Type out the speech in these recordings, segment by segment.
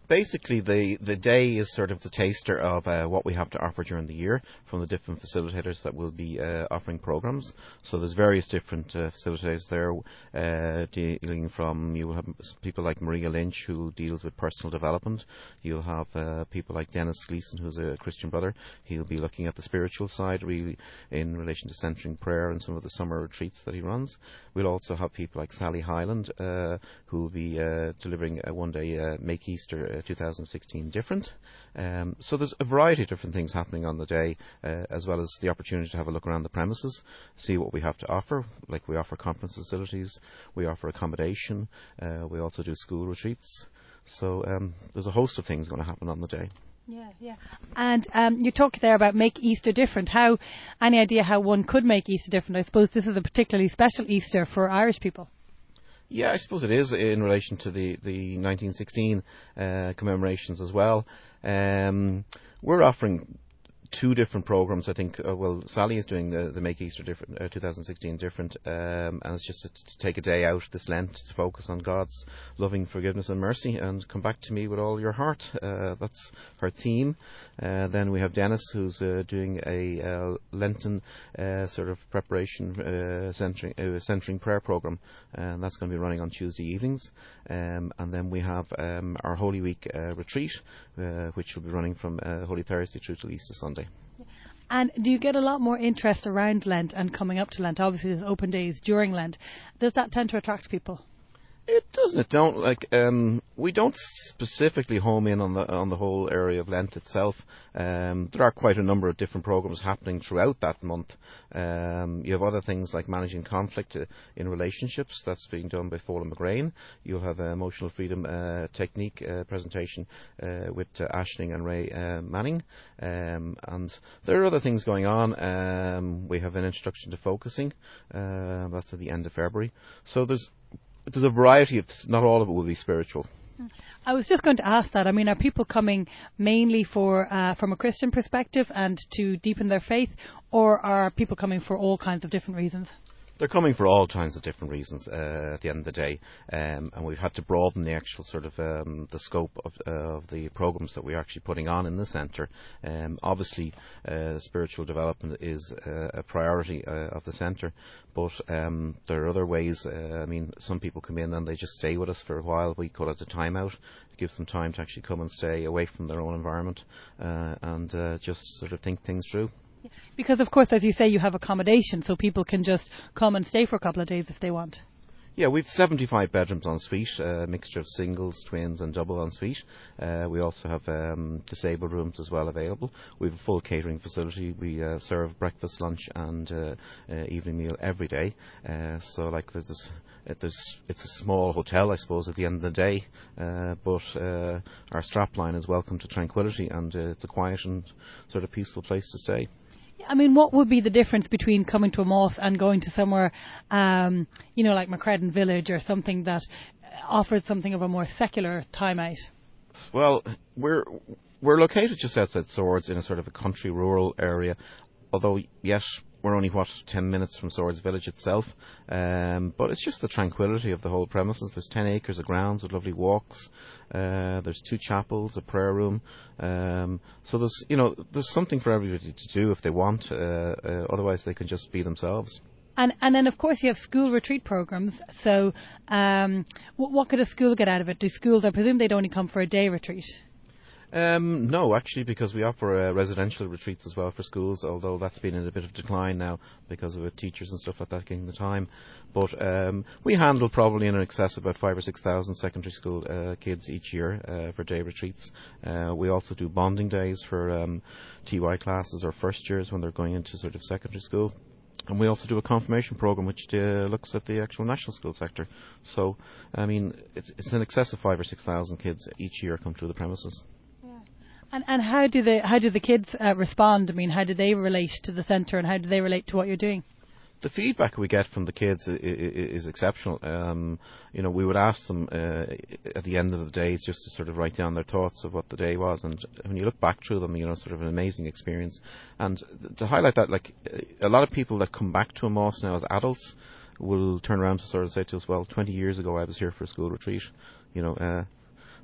Basically, the day is sort of the taster of what we have to offer during the year from the different facilitators that will be offering programs. So there's various different facilitators there, dealing from, you'll have people like Maria Lynch, who deals with personal development. You'll have people like Dennis Gleeson, who's a Christian brother. He'll be looking at the spiritual side, really, in relation to centering prayer and some of the summer retreats that he runs. We'll also have people like Sally Hyland, who will be delivering a one-day Make Easter 2016 different. So there's a variety of different things happening on the day, as well as the opportunity to have a look around the premises, see what we have to offer. Like, we offer conference facilities, we offer accommodation, we also do school retreats. So there's a host of things going to happen on the day. Yeah. And you talked there about make Easter different. Any idea how one could make Easter different? I suppose this is a particularly special Easter for Irish people. Yeah, I suppose it is in relation to the 1916 commemorations as well. We're offering two different programs, I think. Sally is doing the Make Easter different, 2016 different, and it's just to take a day out this Lent to focus on God's loving forgiveness and mercy and come back to me with all your heart. That's her theme. Then we have Dennis, who's doing a Lenten sort of preparation centering prayer program, and that's going to be running on Tuesday evenings. And then we have our Holy Week retreat, which will be running from Holy Thursday through to Easter Sunday. And do you get a lot more interest around Lent and coming up to Lent? Obviously, there's open days during Lent. Does that tend to attract people? It doesn't. We don't specifically home in on the whole area of Lent itself. There are quite a number of different programs happening throughout that month. You have other things like managing conflict in relationships. That's being done by Fola McGrain. You'll have an emotional freedom technique presentation with Aisling and Ray Manning. And there are other things going on. We have an introduction to focusing. That's at the end of February. So there's a variety of, not all of it will be spiritual. I was just going to ask that. I mean, are people coming mainly from a Christian perspective and to deepen their faith, or are people coming for all kinds of different reasons? They're coming for all kinds of different reasons at the end of the day, and we've had to broaden the actual sort of the scope of the programs that we're actually putting on in the centre. Obviously, spiritual development is a priority of the centre, but there are other ways. I mean, some people come in and they just stay with us for a while. We call it a time out. It gives them time to actually come and stay away from their own environment and just sort of think things through. Because, of course, as you say, you have accommodation, so people can just come and stay for a couple of days if they want. Yeah, we've 75 bedrooms en suite, a mixture of singles, twins and double en suite. We also have disabled rooms as well available. We have a full catering facility. We serve breakfast, lunch and evening meal every day. So like it's a small hotel, I suppose, at the end of the day. But our strapline is welcome to tranquility, and it's a quiet and sort of peaceful place to stay. I mean, what would be the difference between coming to a mosque and going to somewhere, like Macreddin Village or something that offers something of a more secular time out? Well, we're located just outside Swords in a sort of a country rural area, although, yes, we're only, 10 minutes from Swords Village itself, but it's just the tranquility of the whole premises. There's 10 acres of grounds with lovely walks, there's 2 chapels, a prayer room, so there's something for everybody to do if they want, otherwise they can just be themselves. And then, of course, you have school retreat programs, so what could a school get out of it? Do schools, I presume they'd only come for a day retreat? No, actually, because we offer residential retreats as well for schools, although that's been in a bit of decline now because of teachers and stuff like that getting the time. But we handle probably in excess of about 5,000 or 6,000 secondary school kids each year for day retreats. We also do bonding days for TY classes or first years when they're going into sort of secondary school. And we also do a confirmation program which looks at the actual national school sector. So, I mean, it's in excess of 5,000 or 6,000 kids each year come through the premises. And how do the kids respond? I mean, how do they relate to the centre and how do they relate to what you're doing? The feedback we get from the kids is exceptional. We would ask them at the end of the days just to sort of write down their thoughts of what the day was, and when you look back through them, sort of an amazing experience. And to highlight that, like a lot of people that come back to a mosque now as adults will turn around to sort of say to us, well, 20 years ago I was here for a school retreat,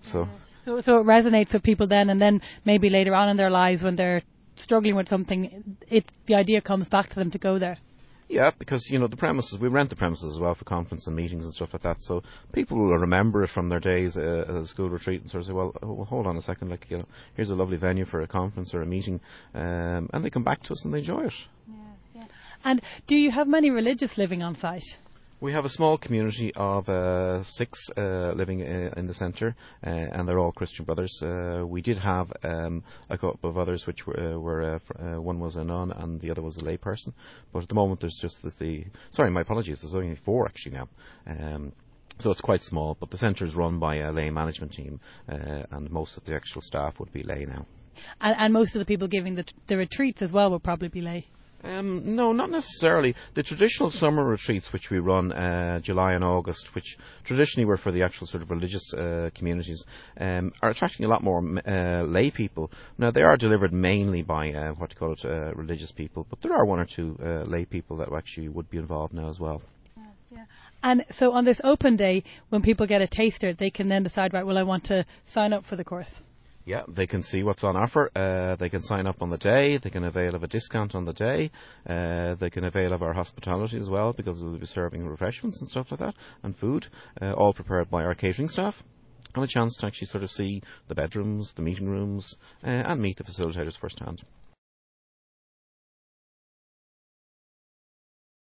So. So it resonates with people then, and then maybe later on in their lives when they're struggling with something, the idea comes back to them to go there. Yeah, because, the premises, we rent the premises as well for conference and meetings and stuff like that, so people will remember it from their days at a school retreat and sort of say, well, hold on a second, here's a lovely venue for a conference or a meeting, and they come back to us and they enjoy it. Yeah. And do you have many religious living on site? We have a small community of 6 living in the centre, and they're all Christian brothers. We did have a couple of others, which were one was a nun and the other was a lay person. But at the moment, there's just sorry, my apologies. There's only 4 actually now. So it's quite small, but the centre is run by a lay management team, and most of the actual staff would be lay now. And most of the people giving the retreats as well will probably be lay. No, not necessarily. The traditional summer retreats, which we run July and August, which traditionally were for the actual sort of religious communities, are attracting a lot more lay people. Now, they are delivered mainly by religious people, but there are 1 or 2 lay people that actually would be involved now as well. Yeah. And so on this open day, when people get a taster, they can then decide, right, well, I want to sign up for the course. Yeah, they can see what's on offer. They can sign up on the day. They can avail of a discount on the day. They can avail of our hospitality as well, because we'll be serving refreshments and stuff like that, and food, all prepared by our catering staff. And a chance to actually sort of see the bedrooms, the meeting rooms, and meet the facilitators firsthand.